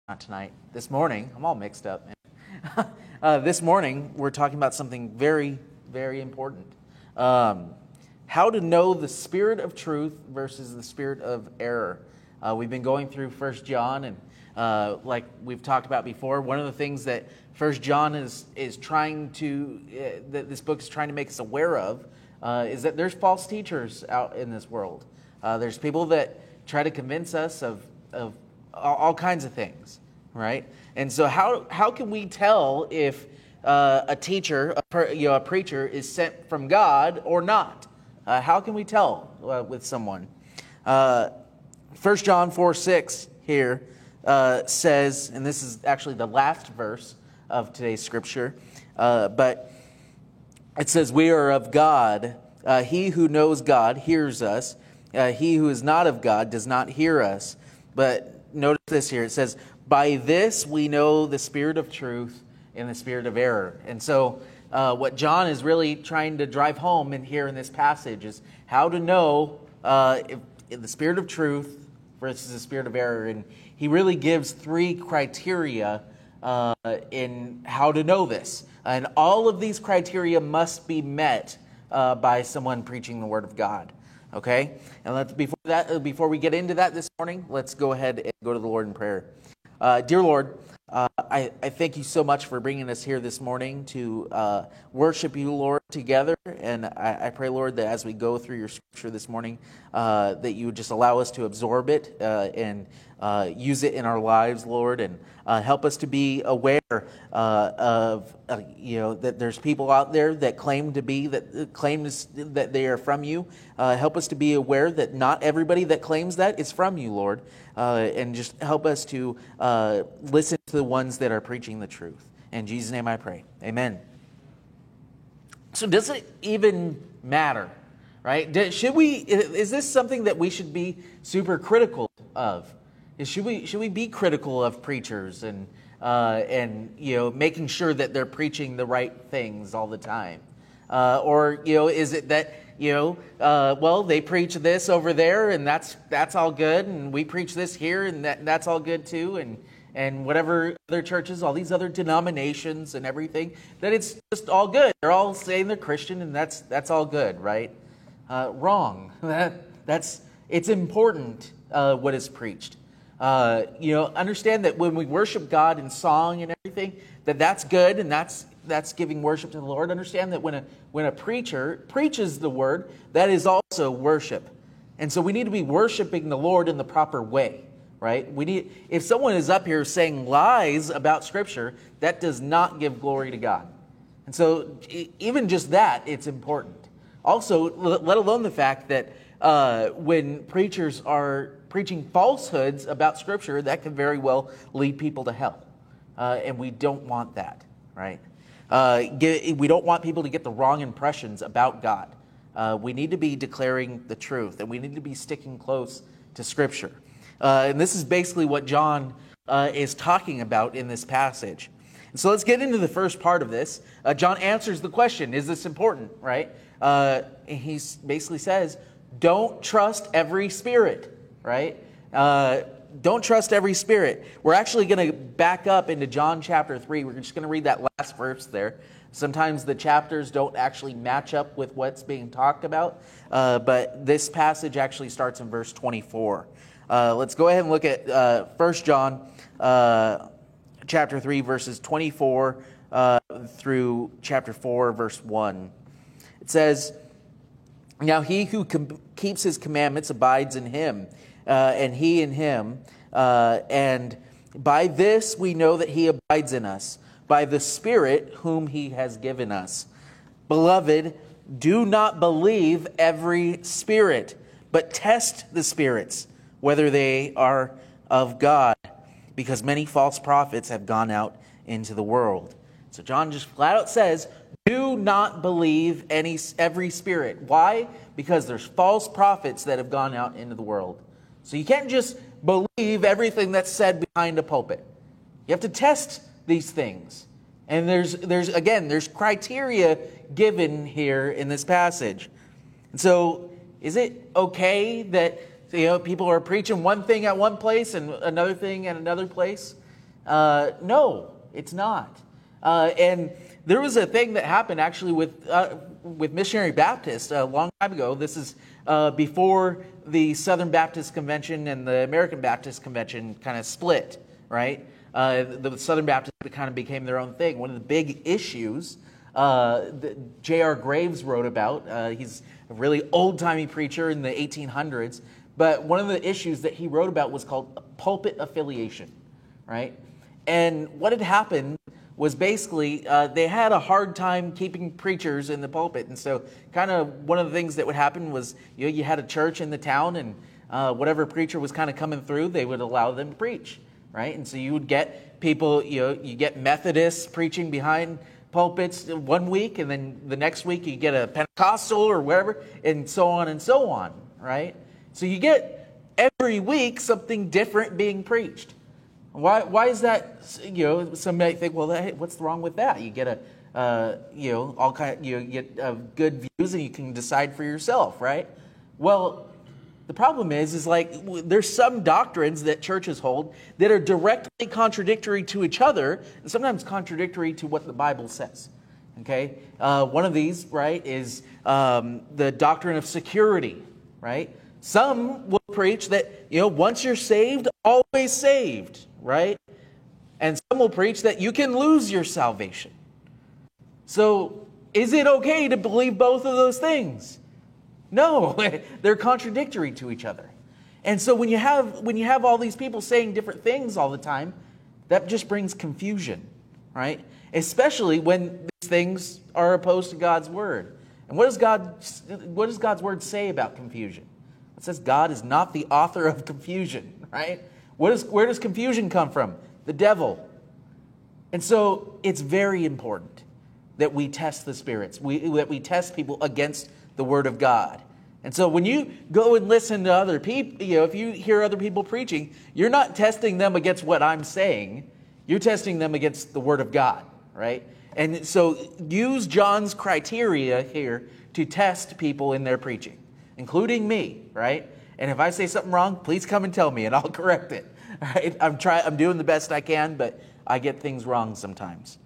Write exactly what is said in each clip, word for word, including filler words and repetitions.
Not tonight. This morning, I'm all mixed up, man. uh, this morning, we're talking about something very, very important. Um, how to know the spirit of truth versus the spirit of error. Uh, we've been going through First John, and uh, like we've talked about before, one of the things that First John is is trying to, uh, that this book is trying to make us aware of, uh, is that there's false teachers out in this world. Uh, there's people that try to convince us of of all, all kinds of things, right? And so, how how can we tell if uh, a teacher, a, you know, a preacher, is sent from God or not? Uh, how can we tell uh, with someone? Uh, First John four six here uh, says, and this is actually the last verse of today's scripture, uh, but it says, "We are of God. Uh, he who knows God hears us. Uh, he who is not of God does not hear us." But notice this here. It says, "By this we know the spirit of truth and the spirit of error." And so uh, what John is really trying to drive home in here in this passage is how to know uh, if, if the spirit of truth versus the spirit of error. And he really gives three criteria uh, in how to know this. And all of these criteria must be met uh, by someone preaching the Word of God. Okay? And let's, before that, before we get into that this morning, let's go ahead and go to the Lord in prayer. Uh, dear Lord, uh, I, I thank you so much for bringing us here this morning to uh, worship you, Lord, together. And I, I pray, Lord, that as we go through your scripture this morning, uh, that you would just allow us to absorb it uh, and uh, use it in our lives, Lord, and uh, help us to be aware uh, of, uh, you know, that there's people out there that claim to be, that claim that they are from you. Uh, help us to be aware that not everybody that claims that is from you, Lord. Uh, and just help us to uh, listen to the ones that are preaching the truth. In Jesus' name I pray. Amen. So does it even matter, right? Should we? Is this something that we should be super critical of? Should we? Should we be critical of preachers and uh, and you know making sure that they're preaching the right things all the time, uh, or you know is it that you know uh, well they preach this over there and that's that's all good, and we preach this here and that that's all good too, and and whatever other churches, all these other denominations and everything, that it's just all good. They're all saying they're Christian and that's that's all good, right? Uh, wrong. That that's it's important uh, what is preached. Uh, you know, understand that when we worship God in song and everything, that that's good and that's that's giving worship to the Lord. Understand that when a when a preacher preaches the word, that is also worship. And so we need to be worshiping the Lord in the proper way, right? We need if someone is up here saying lies about Scripture, that does not give glory to God. And so even just that, it's important. Also, let alone the fact that uh, when preachers are preaching falsehoods about Scripture, that can very well lead people to hell. Uh, and we don't want that, right? Uh, get, we don't want people to get the wrong impressions about God. Uh, we need to be declaring the truth, and we need to be sticking close to Scripture. Uh, and this is basically what John uh, is talking about in this passage. And so let's get into the first part of this. Uh, John answers the question, is this important, right? Uh, he basically says, don't trust every spirit. Right? Uh, don't trust every spirit. We're actually going to back up into John chapter three. We're just going to read that last verse there. Sometimes the chapters don't actually match up with what's being talked about, uh, but this passage actually starts in verse twenty-four. Uh, let's go ahead and look at uh, First John uh, chapter three, verses twenty-four uh, through chapter four, verse one. It says, "Now he who com- keeps his commandments abides in him, Uh, and he in him, uh, and by this we know that he abides in us, by the Spirit whom he has given us. Beloved, do not believe every spirit, but test the spirits, whether they are of God, because many false prophets have gone out into the world." So John just flat out says, do not believe any every spirit. Why? Because there's false prophets that have gone out into the world. So you can't just believe everything that's said behind a pulpit. You have to test these things. And there's, there's again, there's criteria given here in this passage. And so is it okay that you know people are preaching one thing at one place and another thing at another place? Uh, no, it's not. Uh, and there was a thing that happened actually with uh, with missionary Baptists a long time ago. This is uh, before the Southern Baptist Convention and the American Baptist Convention kind of split, right? Uh, the Southern Baptists kind of became their own thing. One of the big issues uh, that J R Graves wrote about, uh, he's a really old-timey preacher in the eighteen hundreds, but one of the issues that he wrote about was called pulpit affiliation, right? And what had happened was basically uh, they had a hard time keeping preachers in the pulpit. And so kind of one of the things that would happen was, you know, you had a church in the town, and uh, whatever preacher was kind of coming through, they would allow them to preach, right? And so you would get people, you know, you get Methodists preaching behind pulpits one week, and then the next week you get a Pentecostal or whatever, and so on and so on, right? So you get every week something different being preached. Why? Why is that? You know, some might think, well, hey, what's wrong with that? You get a, uh, you know, all kind, you get uh, good views, and you can decide for yourself, right? Well, the problem is, is like there's some doctrines that churches hold that are directly contradictory to each other, and sometimes contradictory to what the Bible says. Okay, uh, one of these, right, is um, the doctrine of security, right? Some will preach that, you know, once you're saved, always saved, right? And some will preach that you can lose your salvation. So, is it okay to believe both of those things? No, they're contradictory to each other. And so when you have when you have all these people saying different things all the time, that just brings confusion, right? Especially when these things are opposed to God's word. And what does God what does God's word say about confusion? It says God is not the author of confusion, right? What is, where does confusion come from? The devil. And so it's very important that we test the spirits, we, that we test people against the word of God. And so when you go and listen to other people, you know, if you hear other people preaching, you're not testing them against what I'm saying. You're testing them against the word of God, right? And so use John's criteria here to test people in their preaching, including me, right? And if I say something wrong, please come and tell me, and I'll correct it. Right? I'm try, I'm doing the best I can, but I get things wrong sometimes.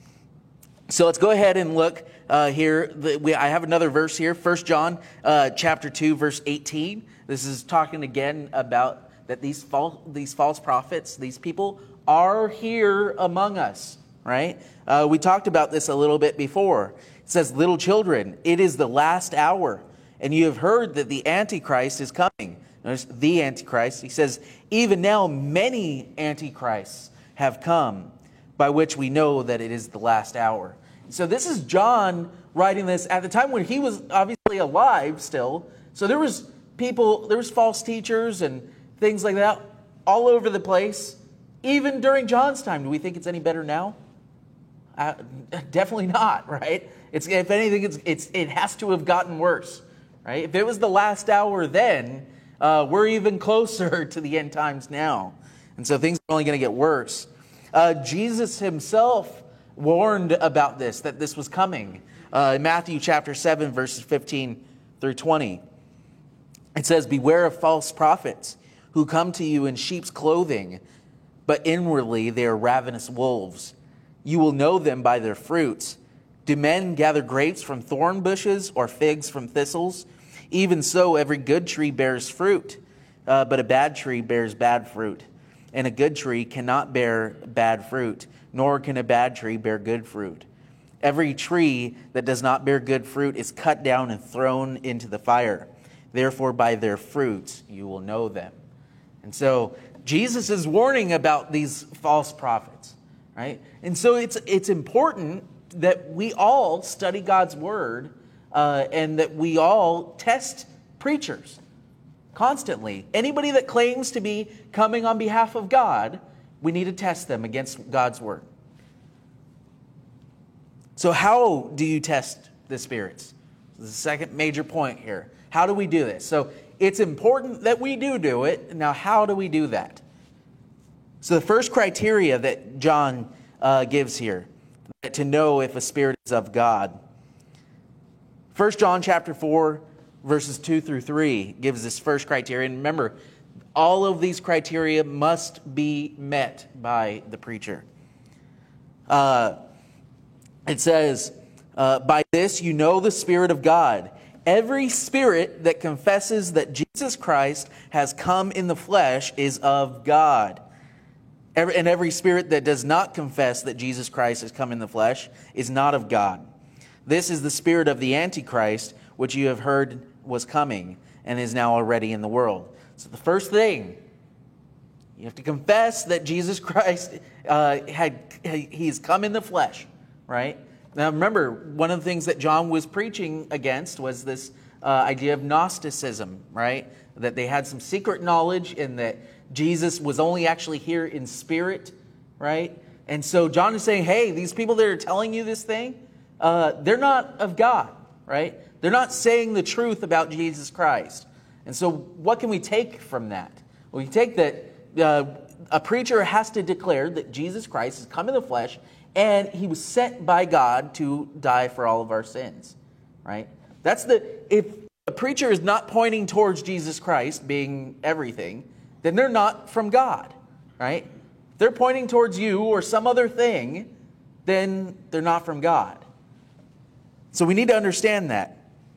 So let's go ahead and look uh, here. The, we, I have another verse here, First John uh, chapter two, verse eighteen. This is talking again about that these false, these false prophets, these people are here among us, right? Uh, we talked about this a little bit before. It says, little children, it is the last hour. And you have heard that the Antichrist is coming. Notice the Antichrist. He says, even now many Antichrists have come, by which we know that it is the last hour. So this is John writing this at the time when he was obviously alive still. So there was people, there was false teachers and things like that all over the place. Even during John's time, do we think it's any better now? Uh, definitely not, right? It's, if anything, it's, it's, it has to have gotten worse. Right? If it was the last hour then, uh, we're even closer to the end times now. And so things are only going to get worse. Uh, Jesus himself warned about this, that this was coming. Uh, in Matthew chapter seven, verses fifteen through twenty. It says, beware of false prophets who come to you in sheep's clothing, but inwardly they are ravenous wolves. You will know them by their fruits. Do men gather grapes from thorn bushes or figs from thistles? Even so, every good tree bears fruit, uh, but a bad tree bears bad fruit. And a good tree cannot bear bad fruit, nor can a bad tree bear good fruit. Every tree that does not bear good fruit is cut down and thrown into the fire. Therefore, by their fruits you will know them. And so, Jesus is warning about these false prophets, right? And so it's it's important that we all study God's word, uh, and that we all test preachers constantly. Anybody that claims to be coming on behalf of God, we need to test them against God's word. So how do you test the spirits? This is the second major point here. How do we do this? So it's important that we do do it. Now, how do we do that? So the first criteria that John uh, gives here to know if a spirit is of God. First John chapter four, verses two through three gives this first criteria. And remember, All of these criteria must be met by the preacher. Uh, it says, uh, by this you know the Spirit of God. Every spirit that confesses that Jesus Christ has come in the flesh is of God. Every, and every spirit that does not confess that Jesus Christ has come in the flesh is not of God. This is the spirit of the Antichrist, which you have heard was coming and is now already in the world. So the first thing, you have to confess that Jesus Christ uh, had he's come in the flesh, right? Now remember, one of the things that John was preaching against was this uh, idea of Gnosticism, right? That they had some secret knowledge and that Jesus was only actually here in spirit, right? And so John is saying, hey, these people that are telling you this thing, uh, they're not of God, right? They're not saying the truth about Jesus Christ. And so what can we take from that? Well, we take that uh, a preacher has to declare that Jesus Christ has come in the flesh and he was sent by God to die for all of our sins, right? That's the, if a preacher is not pointing towards Jesus Christ being everything, then they're not from God, right? If they're pointing towards you or some other thing, then they're not from God. So we need to understand that.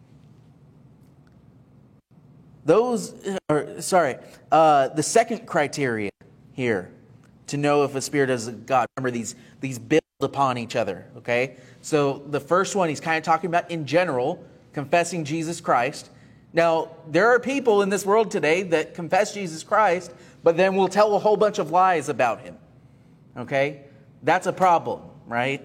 Those, or, sorry, uh, the second criteria here to know if a spirit is of God. Remember, these, these build upon each other, okay? So the first one, he's kind of talking about in general, confessing Jesus Christ. Now, there are people in this world today that confess Jesus Christ, but then will tell a whole bunch of lies about him, okay? That's a problem, right?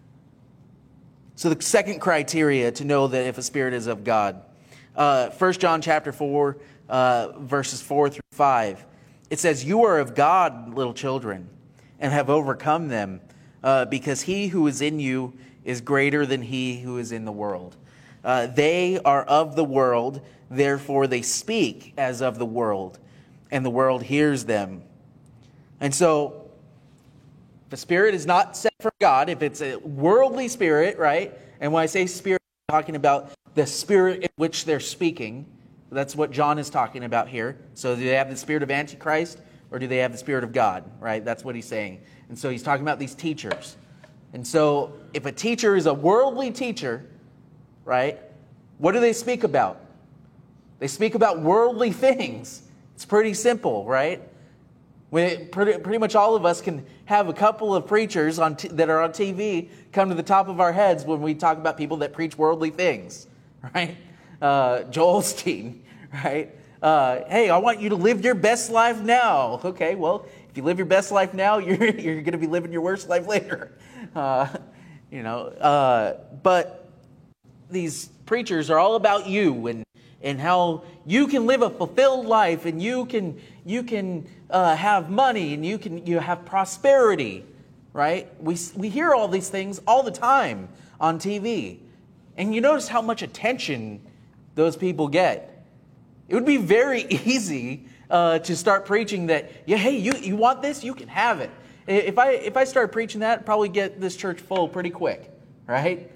So the second criteria to know that if a spirit is of God. Uh, First John chapter four, uh, verses four through five. It says, you are of God, little children, and have overcome them, uh, because he who is in you is greater than he who is in the world. Uh, they are of the world, therefore they speak as of the world, and the world hears them. And so, if a spirit is not sent from God, if it's a worldly spirit, right? And when I say spirit, I'm talking about the spirit in which they're speaking. That's what John is talking about here. So do they have the spirit of Antichrist or do they have the spirit of God, right? That's what he's saying. And so he's talking about these teachers. And so if a teacher is a worldly teacher, right, what do they speak about? They speak about worldly things. It's pretty simple, right? When pretty, pretty much all of us can have a couple of preachers on t- that are on T V come to the top of our heads when we talk about people that preach worldly things, right? Uh, Joel Osteen, right? Uh, hey, I want you to live your best life now. Okay, well, if you live your best life now, you're you're going to be living your worst life later. Uh, you know, uh, but these preachers are all about you and and how you can live a fulfilled life and you can you can uh, have money and you can you have prosperity, right? We we hear all these things all the time on T V, and you notice how much attention those people get. It would be very easy uh, to start preaching that, yeah, hey, you you want this, you can have it. If I if I start preaching that, I'd probably get this church full pretty quick, right?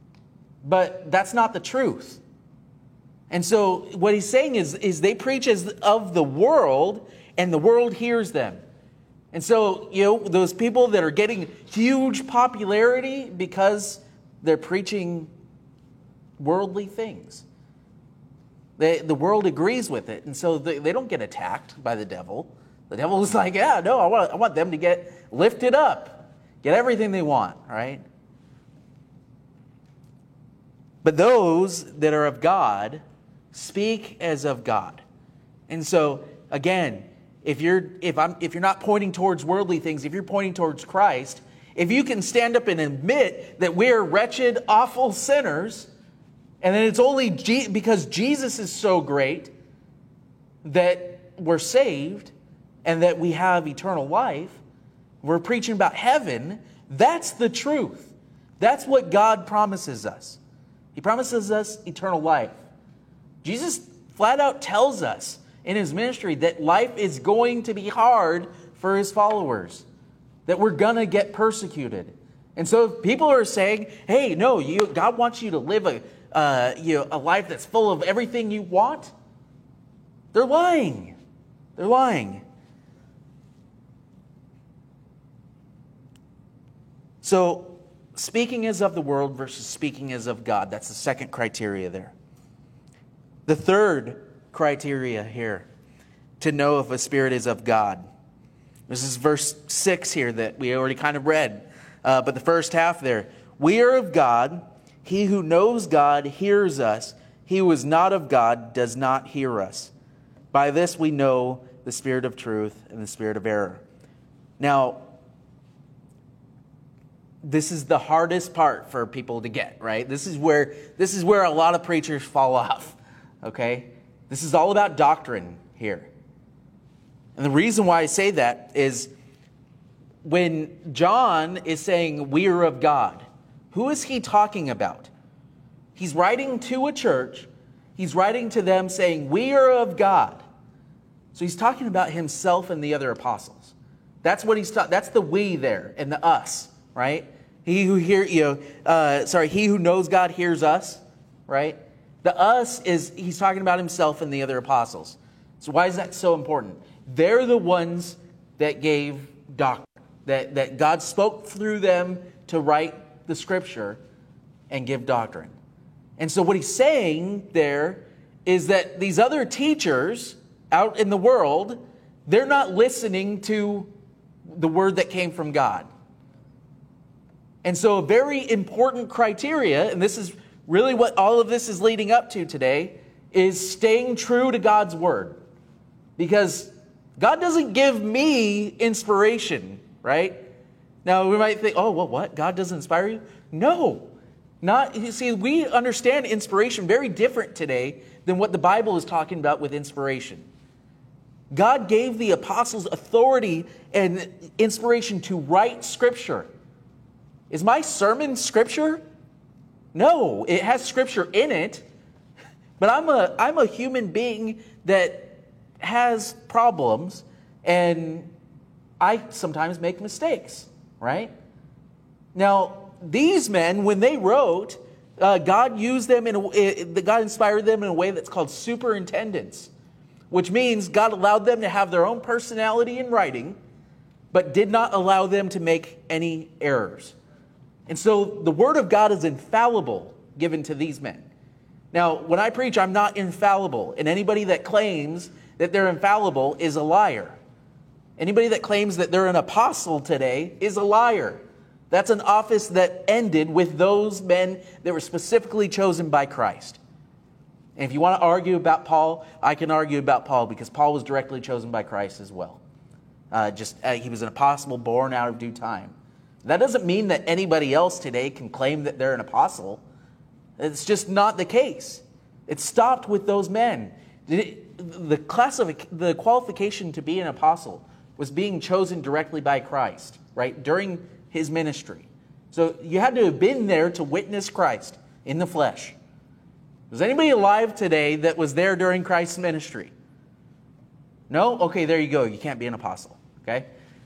But that's not the truth. And so what he's saying is, is they preach as of the world, and the world hears them. And so, you know, those people that are getting huge popularity because they're preaching worldly things. They, the world agrees with it, and so they, they don't get attacked by the devil. The devil is like, yeah, no, I want, I want them to get lifted up, get everything they want, right? But those that are of God speak as of God. And so, again, if you're if I'm if you're not pointing towards worldly things, if you're pointing towards Christ, if you can stand up and admit that we're wretched, awful sinners, and then it's only G- because Jesus is so great that we're saved and that we have eternal life, we're preaching about heaven, that's the truth. That's what God promises us. He promises us eternal life. Jesus flat out tells us in his ministry that life is going to be hard for his followers, that we're going to get persecuted. And so if people are saying, hey, no, you, God wants you to live a, uh, you know, a life that's full of everything you want, they're lying. They're lying. So, speaking as of the world versus speaking as of God, that's the second criteria there. The third criteria here to know if a spirit is of God. This is verse six here that we already kind of read. Uh, but the first half there. We are of God. He who knows God hears us. He who is not of God does not hear us. By this we know the spirit of truth and the spirit of error. Now, this is the hardest part for people to get, right? This is where this is where a lot of preachers fall off. Okay? This is all about doctrine here. And the reason why I say that is when John is saying we are of God, who is he talking about? He's writing to a church. He's writing to them saying we are of God. So he's talking about himself and the other apostles. That's what he's talking. That's the we there and the us, right? He who hear you know, uh, sorry, he who knows God hears us, right? The us is he's talking about himself and the other apostles. So why is that so important? They're the ones that gave doctrine, that, that God spoke through them to write the scripture and give doctrine. And so what he's saying there is that these other teachers out in the world, they're not listening to the word that came from God. And so a very important criteria, and this is really what all of this is leading up to today, is staying true to God's word. Because God doesn't give me inspiration, right? Now we might think, oh, well, what? God doesn't inspire you? No. Not, you see, we understand inspiration very different today than what the Bible is talking about with inspiration. God gave the apostles authority and inspiration to write scripture. Is my sermon scripture? No, it has scripture in it, but I'm a I'm a human being that has problems, and I sometimes make mistakes, right? Now, these men, when they wrote, uh, God used them in a, God inspired them in a way that's called superintendence, which means God allowed them to have their own personality in writing, but did not allow them to make any errors. And so the word of God is infallible given to these men. Now, when I preach, I'm not infallible, and anybody that claims that they're infallible is a liar. Anybody that claims that they're an apostle today is a liar. That's an office that ended with those men that were specifically chosen by Christ. And if you want to argue about Paul, I can argue about Paul because Paul was directly chosen by Christ as well. Uh, just uh, he was an apostle born out of due time. That doesn't mean that anybody else today can claim that they're an apostle. It's just not the case. It stopped with those men. The classific- the qualification to be an apostle was being chosen directly by Christ, right, during his ministry. So you had to have been there to witness Christ in the flesh. Was anybody alive today that was there during Christ's ministry? No? Okay, there you go. You can't be an apostle, okay?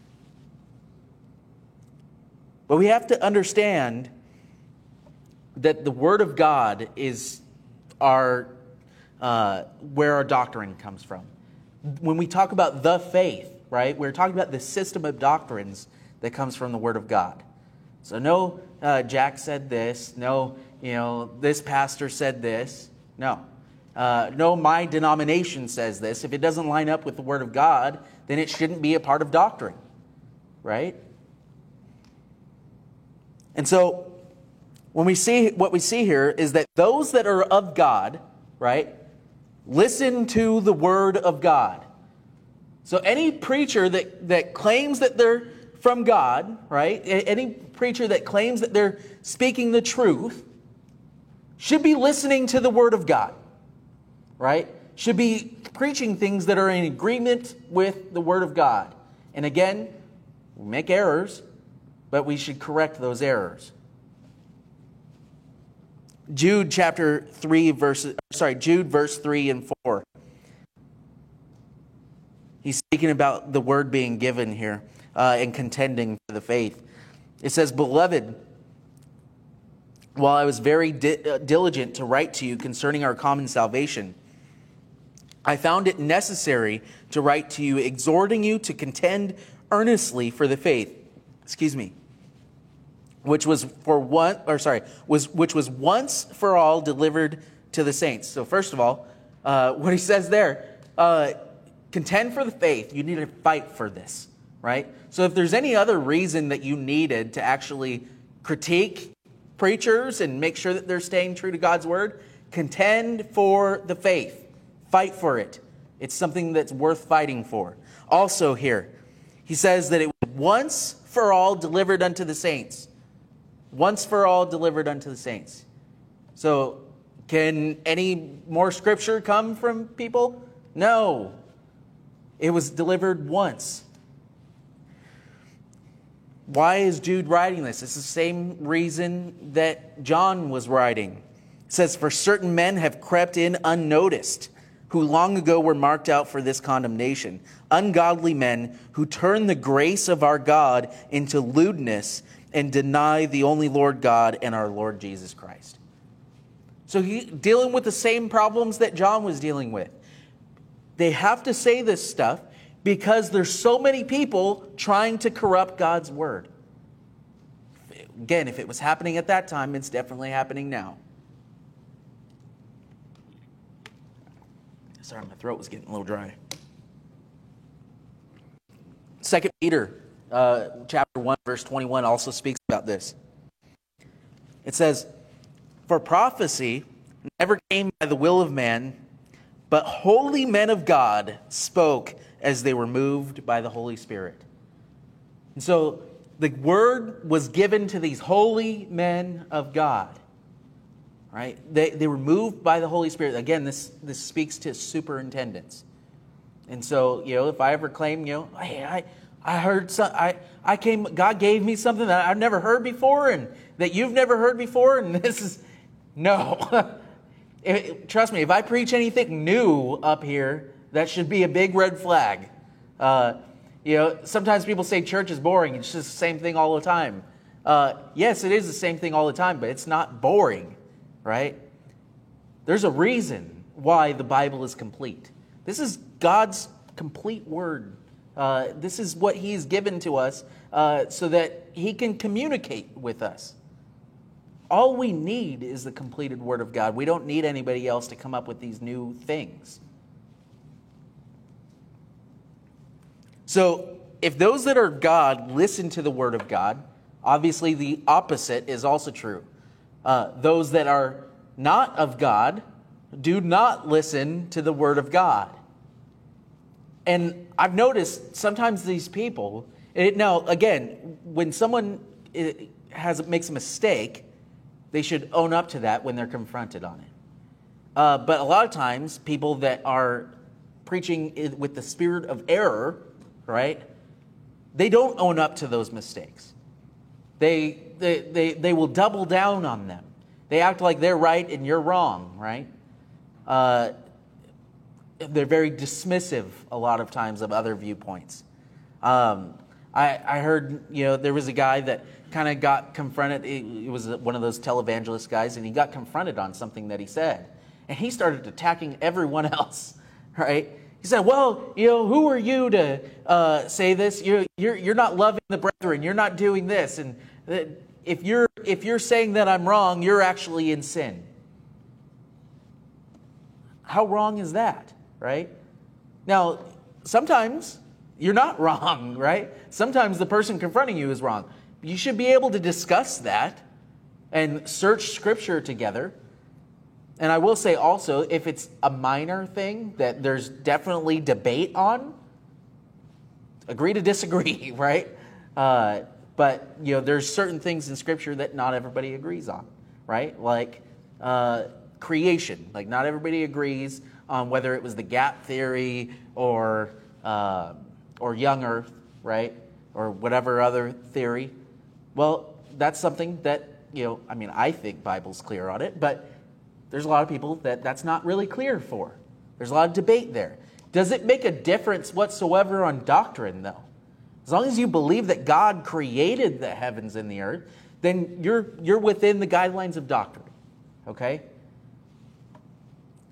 But we have to understand that the Word of God is our uh, where our doctrine comes from. When we talk about the faith, right, we're talking about the system of doctrines that comes from the Word of God. So no, uh, Jack said this. No, you know, this pastor said this. No. Uh, no, my denomination says this. If it doesn't line up with the Word of God, then it shouldn't be a part of doctrine, right? And so when we see what we see here is that those that are of God, right, listen to the word of God. So any preacher that, that claims that they're from God, right, any preacher that claims that they're speaking the truth should be listening to the word of God, right? Should be preaching things that are in agreement with the word of God. And again, we make errors, but we should correct those errors. Jude chapter three, verses, sorry, Jude verse three and four. He's speaking about the word being given here uh, and contending for the faith. It says, "Beloved, while I was very di- uh, diligent to write to you concerning our common salvation, I found it necessary to write to you, exhorting you to contend earnestly for the faith, excuse me, which was for one, or sorry, was which was once for all delivered to the saints. So first of all, uh, what he says there, uh, contend for the faith. You need to fight for this, right? So if there's any other reason that you needed to actually critique preachers and make sure that they're staying true to God's word, contend for the faith. Fight for it. It's something that's worth fighting for. Also here, he says that it was once for all delivered unto the saints. Once for all delivered unto the saints. So, can any more scripture come from people? No. It was delivered once. Why is Jude writing this? It's the same reason that John was writing. It says, for certain men have crept in unnoticed, who long ago were marked out for this condemnation. Ungodly men who turn the grace of our God into lewdness and deny the only Lord God and our Lord Jesus Christ. So he dealing with the same problems that John was dealing with. They have to say this stuff because there's so many people trying to corrupt God's word. Again, if it was happening at that time, it's definitely happening now. Sorry, my throat was getting a little dry. Second Peter uh, chapter one, verse twenty-one also speaks about this. It says, for prophecy never came by the will of man, but holy men of God spoke as they were moved by the Holy Spirit. And so the word was given to these holy men of God. Right? They, they were moved by the Holy Spirit. Again, this, this speaks to superintendents. And so, you know, if I ever claim, you know, hey, I, I heard some, I, I came, God gave me something that I've never heard before and that you've never heard before, and this is, no. it, trust me, if I preach anything new up here, that should be a big red flag. Uh, you know, sometimes people say church is boring. It's just the same thing all the time. Uh, yes, it is the same thing all the time, but it's not boring. Right? There's a reason why the Bible is complete. This is God's complete word. Uh, this is what He's given to us uh, so that He can communicate with us. All we need is the completed word of God. We don't need anybody else to come up with these new things. So, if those that are God listen to the word of God, obviously the opposite is also true. Uh, those that are not of God do not listen to the word of God. And I've noticed sometimes these people, it, now again, when someone has makes a mistake, they should own up to that when they're confronted on it. Uh, but a lot of times, people that are preaching with the spirit of error, right, they don't own up to those mistakes. They, they, they, they will double down on them. They act like they're right and you're wrong, right? Uh, they're very dismissive a lot of times of other viewpoints. Um, I, I heard, you know, there was a guy that kind of got confronted. He was one of those televangelist guys, and he got confronted on something that he said. And he started attacking everyone else, right? He said, well, you know, who are you to uh, say this? You're, you're, you're not loving the brethren. You're not doing this. And if you're, if you're saying that I'm wrong, you're actually in sin. How wrong is that, right? Now, sometimes you're not wrong, right? Sometimes the person confronting you is wrong. You should be able to discuss that and search Scripture together. And I will say also, if it's a minor thing that there's definitely debate on, agree to disagree, right? Uh, but, you know, there's certain things in Scripture that not everybody agrees on, right? Like uh, creation. Like, not everybody agrees on whether it was the gap theory or uh, or young Earth, right? Or whatever other theory. Well, that's something that, you know, I mean, I think Bible's clear on it, but there's a lot of people that that's not really clear for. There's a lot of debate there. Does it make a difference whatsoever on doctrine, though? As long as you believe that God created the heavens and the earth, then you're you're within the guidelines of doctrine, okay?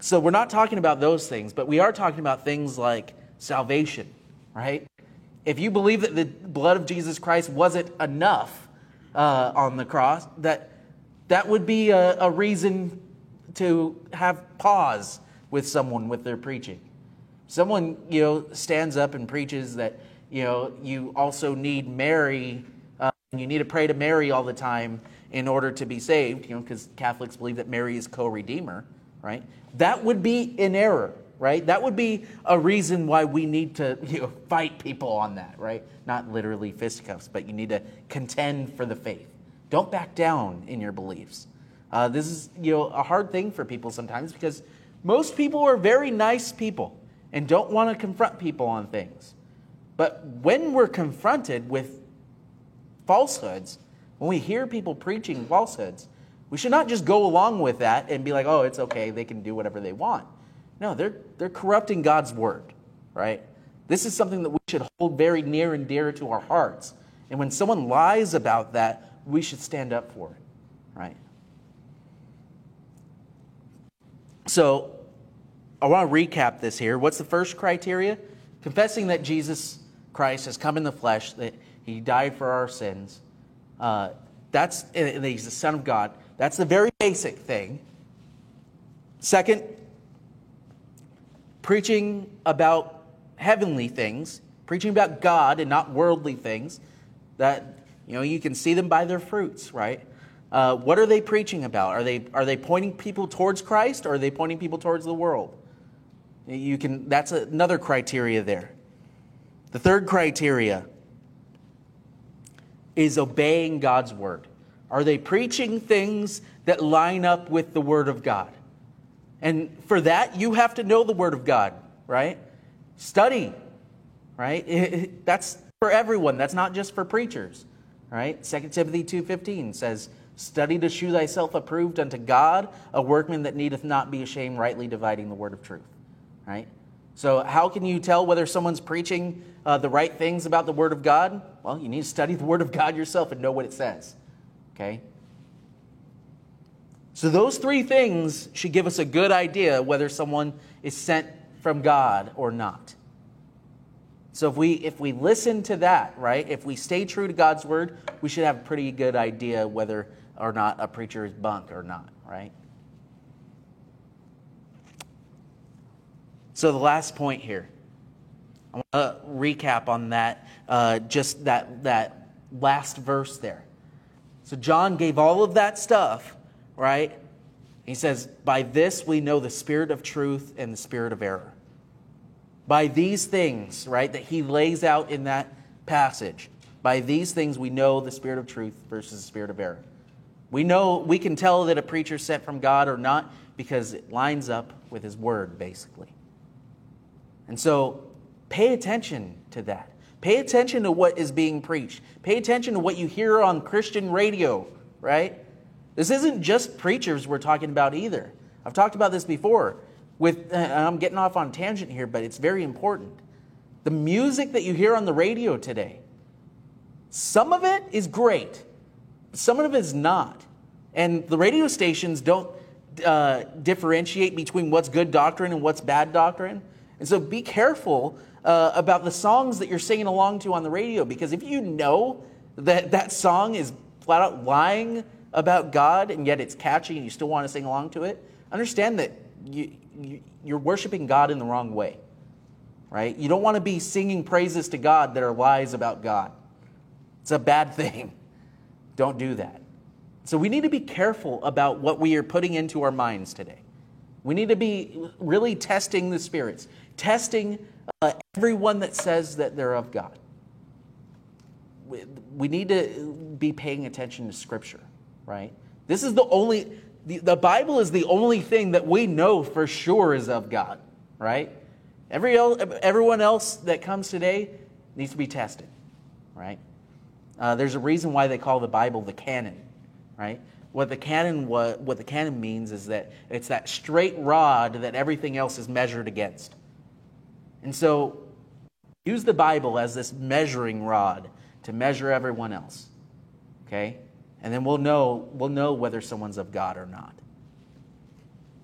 So we're not talking about those things, but we are talking about things like salvation, right? If you believe that the blood of Jesus Christ wasn't enough uh, on the cross, that that would be a, a reason to have pause with someone with their preaching. Someone, you know, stands up and preaches that, you know, you also need Mary, uh, and you need to pray to Mary all the time in order to be saved, you know, because Catholics believe that Mary is co-redeemer, right? That would be in error, right? That would be a reason why we need to, you know, fight people on that, right? Not literally fisticuffs, but you need to contend for the faith. Don't back down in your beliefs. Uh, this is, you know, a hard thing for people sometimes because most people are very nice people and don't want to confront people on things. But when we're confronted with falsehoods, when we hear people preaching falsehoods, we should not just go along with that and be like, oh, it's okay, they can do whatever they want. No, they're they're corrupting God's word, right? This is something that we should hold very near and dear to our hearts. And when someone lies about that, we should stand up for it, right? So I want to recap this here. What's the first criteria? Confessing that Jesus Christ has come in the flesh, that he died for our sins. Uh, that's and he's the Son of God. That's the very basic thing. Second, preaching about heavenly things, preaching about God and not worldly things. That, you know, you can see them by their fruits, right? Uh, what are they preaching about? Are they are they pointing people towards Christ, or are they pointing people towards the world? You can. That's another criteria there. The third criteria is obeying God's word. Are they preaching things that line up with the word of God? And for that, you have to know the word of God, right? Study, right? It, it, that's for everyone. That's not just for preachers, right? Second Timothy two fifteen says, study to shew thyself approved unto God, a workman that needeth not be ashamed, rightly dividing the word of truth, right? So how can you tell whether someone's preaching uh, the right things about the word of God? Well, you need to study the word of God yourself and know what it says, okay? So those three things should give us a good idea whether someone is sent from God or not. So if we if we listen to that, right, if we stay true to God's word, we should have a pretty good idea whether or not a preacher is bunk or not, right? So the last point here, I want to recap on that, uh, just that that last verse there. So John gave all of that stuff, right? He says, by this we know the spirit of truth and the spirit of error. By these things, right, that he lays out in that passage, by these things we know the spirit of truth versus the spirit of error. We know, we can tell that a preacher is sent from God or not because it lines up with his word, basically. And so pay attention to that. Pay attention to what is being preached. Pay attention to what you hear on Christian radio, right? This isn't just preachers we're talking about either. I've talked about this before. With, uh, I'm getting off on a tangent here, but it's very important. The music that you hear on the radio today, some of it is great. Some of it is not. And the radio stations don't uh, differentiate between what's good doctrine and what's bad doctrine. And so be careful uh, about the songs that you're singing along to on the radio, because if you know that that song is flat out lying about God and yet it's catchy and you still want to sing along to it, understand that you, you, you're worshiping God in the wrong way, right? You don't want to be singing praises to God that are lies about God. It's a bad thing. Don't do that. So we need to be careful about what we are putting into our minds today. We need to be really testing the spirits, testing uh, everyone that says that they're of God. We, we need to be paying attention to Scripture, right? This is the only, the, the Bible is the only thing that we know for sure is of God, right? Every everyone else that comes today needs to be tested, right? Uh, there's a reason why they call the Bible the canon, right? What the canon what, what the canon means is that it's that straight rod that everything else is measured against. And so use the Bible as this measuring rod to measure everyone else. Okay? And then we'll know we'll know whether someone's of God or not.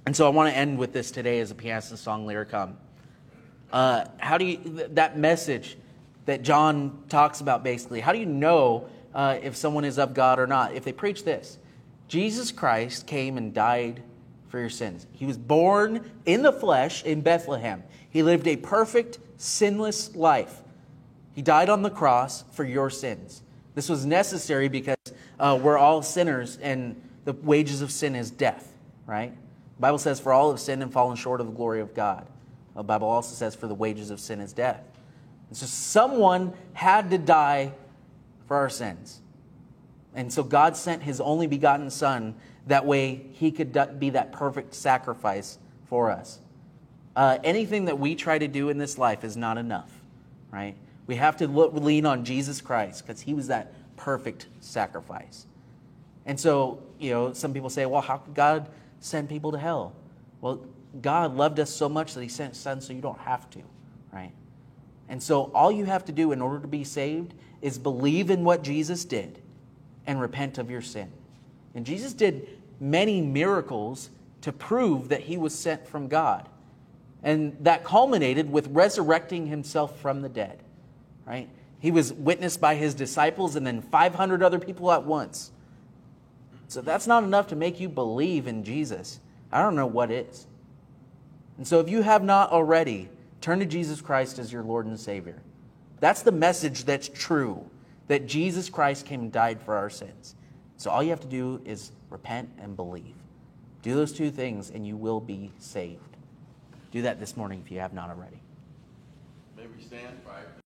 And so I want to end with this today as a pianist song lyricum. Uh, how do you, th- that message that John talks about basically, how do you know uh, if someone is of God or not? If they preach this, Jesus Christ came and died for your sins. He was born in the flesh in Bethlehem. He lived a perfect, sinless life. He died on the cross for your sins. This was necessary because uh, we're all sinners and the wages of sin is death, right? The Bible says, for all have sinned and fallen short of the glory of God. The Bible also says, for the wages of sin is death. And so someone had to die for our sins. And so God sent his only begotten Son. That way he could be that perfect sacrifice for us. Uh, anything that we try to do in this life is not enough, right? We have to look, lean on Jesus Christ because he was that perfect sacrifice. And so, you know, some people say, well, how could God send people to hell? Well, God loved us so much that he sent his Son so you don't have to, right? And so all you have to do in order to be saved is believe in what Jesus did and repent of your sin. And Jesus did many miracles to prove that he was sent from God. And that culminated with resurrecting himself from the dead, right? He was witnessed by his disciples and then five hundred other people at once. So that's not enough to make you believe in Jesus. I don't know what is. And so if you have not already, turn to Jesus Christ as your Lord and Savior. That's the message that's true, that Jesus Christ came and died for our sins. So all you have to do is repent and believe. Do those two things and you will be saved. Do that this morning if you have not already. May we stand for our